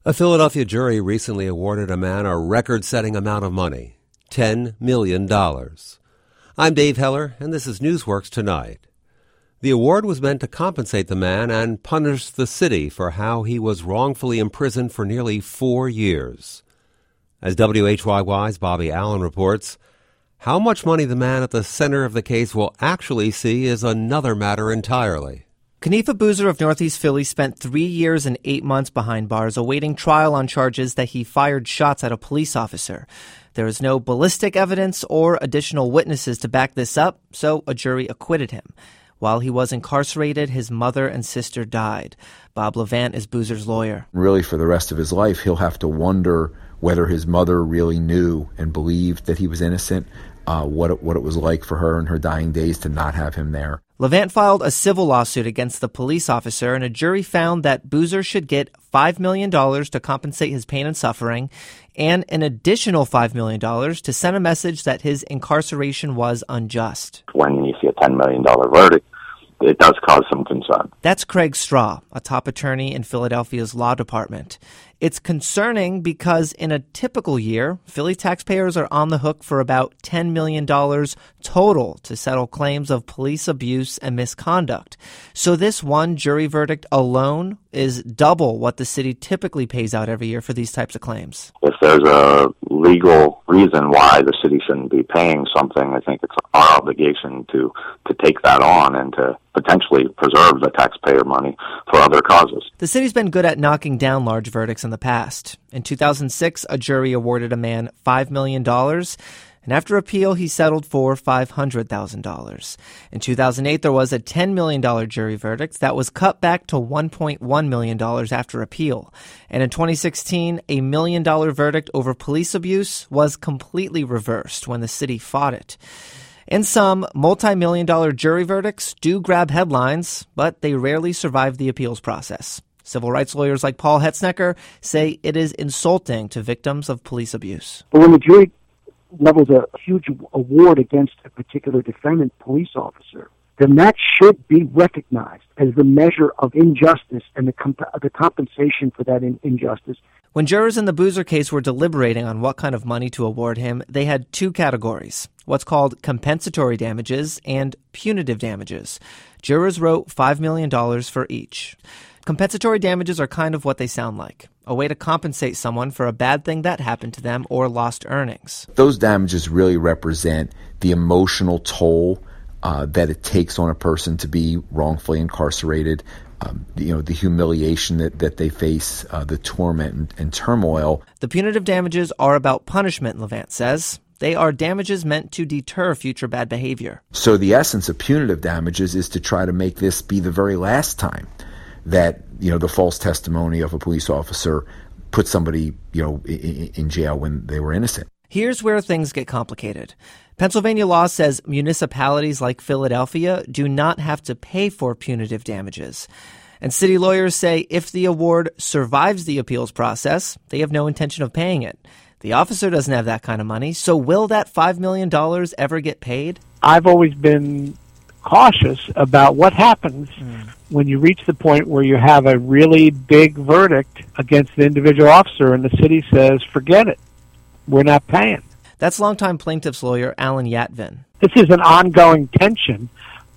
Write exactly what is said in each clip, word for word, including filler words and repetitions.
A Philadelphia jury recently awarded a man a record-setting amount of money, ten million dollars. I'm Dave Heller, and this is Newsworks Tonight. The award was meant to compensate the man and punish the city for how he was wrongfully imprisoned for nearly four years. As W H Y Y's Bobby Allen reports, how much money the man at the center of the case will actually see is another matter entirely. Kanifa Boozer of Northeast Philly spent three years and eight months behind bars awaiting trial on charges that he fired shots at a police officer. There is no ballistic evidence or additional witnesses to back this up, so a jury acquitted him. While he was incarcerated, his mother and sister died. Bob Levant is Boozer's lawyer. Really, for the rest of his life, he'll have to wonder whether his mother really knew and believed that he was innocent, uh, what it, what it was like for her in her dying days to not have him there. Levant filed a civil lawsuit against the police officer, and a jury found that Boozer should get five million dollars to compensate his pain and suffering, and an additional five million dollars to send a message that his incarceration was unjust. When you see a ten million dollars verdict, it does cause some concern. That's Craig Straw, a top attorney in Philadelphia's law department. It's concerning because in a typical year, Philly taxpayers are on the hook for about ten million dollars total to settle claims of police abuse and misconduct. So this one jury verdict alone is double what the city typically pays out every year for these types of claims. If there's a legal reason why the city shouldn't be paying something, I think it's our obligation to, to take that on and to potentially preserve the taxpayer money for other causes. The city's been good at knocking down large verdicts in the past. In two thousand six, a jury awarded a man five million dollars, and after appeal, he settled for five hundred thousand dollars. In two thousand eight, there was a ten million dollars jury verdict that was cut back to one point one million dollars after appeal. And in twenty sixteen, a million dollar verdict over police abuse was completely reversed when the city fought it. And some multi-million dollar jury verdicts do grab headlines, but they rarely survive the appeals process. Civil rights lawyers like Paul Hetznecker say it is insulting to victims of police abuse. But when the jury levels a huge award against a particular defendant police officer, then that should be recognized as the measure of injustice and the, comp- the compensation for that in- injustice. When jurors in the Boozer case were deliberating on what kind of money to award him, they had two categories, what's called compensatory damages and punitive damages. Jurors wrote five million dollars for each. Compensatory damages are kind of what they sound like, a way to compensate someone for a bad thing that happened to them or lost earnings. Those damages really represent the emotional toll uh, that it takes on a person to be wrongfully incarcerated, um, you know, the humiliation that, that they face, uh, the torment and, and turmoil. The punitive damages are about punishment, Levant says. They are damages meant to deter future bad behavior. So the essence of punitive damages is to try to make this be the very last time that, you know, the false testimony of a police officer put somebody, you know, in, in jail when they were innocent. Here's where things get complicated. Pennsylvania law says municipalities like Philadelphia do not have to pay for punitive damages. And city lawyers say if the award survives the appeals process, they have no intention of paying it. The officer doesn't have that kind of money, so will that five million dollars ever get paid? I've always been cautious about what happens mm. when you reach the point where you have a really big verdict against the individual officer and the city says, forget it, we're not paying. That's longtime plaintiff's lawyer Alan Yatvin. This is an ongoing tension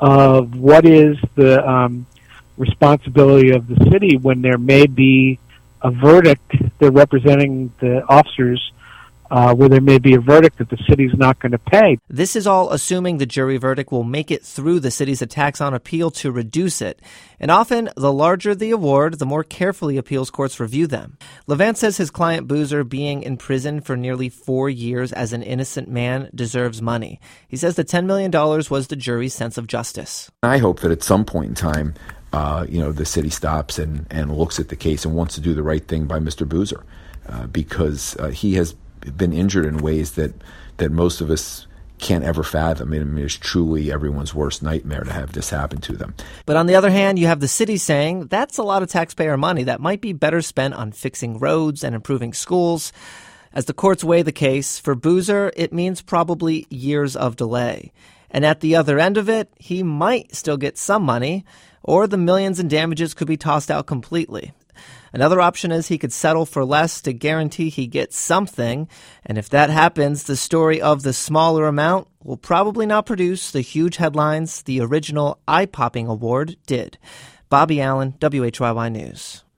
of what is the um, responsibility of the city when there may be a verdict, they're representing the officers, Uh, where there may be a verdict that the city's not going to pay. This is all assuming the jury verdict will make it through the city's attacks on appeal to reduce it. And often, the larger the award, the more carefully appeals courts review them. Levant says his client Boozer being in prison for nearly four years as an innocent man deserves money. He says the ten million dollars was the jury's sense of justice. I hope that at some point in time, uh, you know, the city stops and, and looks at the case and wants to do the right thing by Mister Boozer, uh, because uh, he has been injured in ways that, that most of us can't ever fathom. I mean, it's truly everyone's worst nightmare to have this happen to them. But on the other hand, you have the city saying that's a lot of taxpayer money that might be better spent on fixing roads and improving schools. As the courts weigh the case, for Boozer, it means probably years of delay. And at the other end of it, he might still get some money, or the millions in damages could be tossed out completely. Another option is he could settle for less to guarantee he gets something. And if that happens, the story of the smaller amount will probably not produce the huge headlines the original eye-popping award did. Bobby Allen, W H Y Y News.